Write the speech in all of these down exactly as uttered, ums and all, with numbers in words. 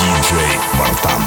диджей Вартан.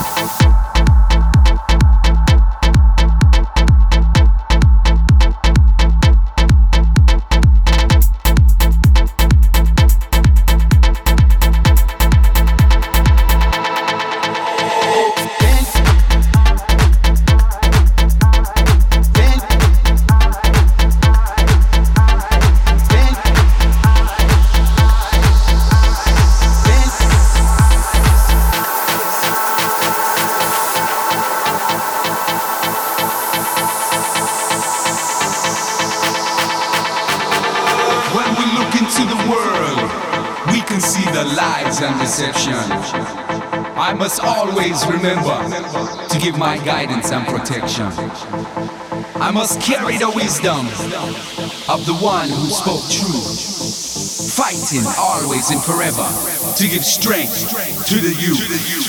And deception. I must always remember to give my guidance and protection. I must carry the wisdom of the one who spoke true, fighting always and forever to give strength to the youth.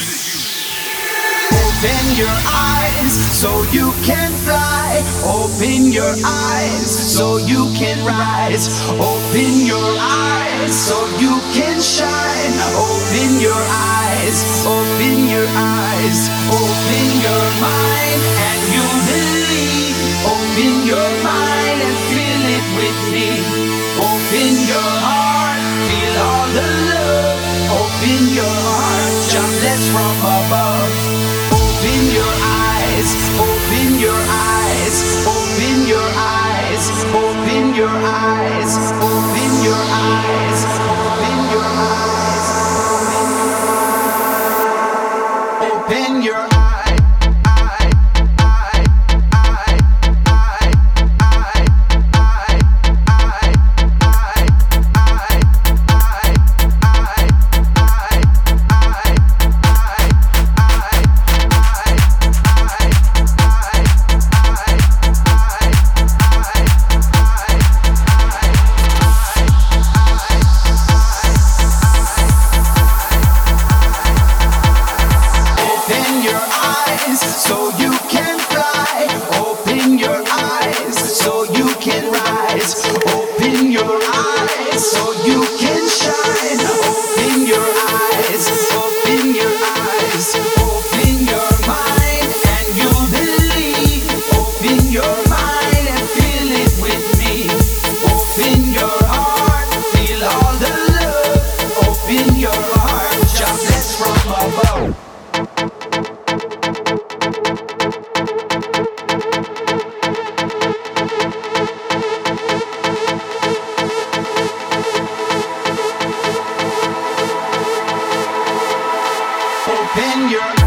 Open your eyes so you can fly. Open your eyes so you can rise. Open your eyes so you can shine. Open your eyes, open your eyes. Open your mind and you'll believe. Open your mind and feel it with me. Open your heart, feel all the love. Open your heart, jobless from above. Open your eyes, open your eyes, open your eyes, open your eyes, open your eyes, open your eyes, open your eyes. So you can fly. Open your eyes so you can rise. Open your eyes so you can shine. Open your eyes, open your eyes. Open your mind and you'll believe. Open your mind and feel it with me. Open your heart, feel all the love. Open your heart, jobless from above. Open your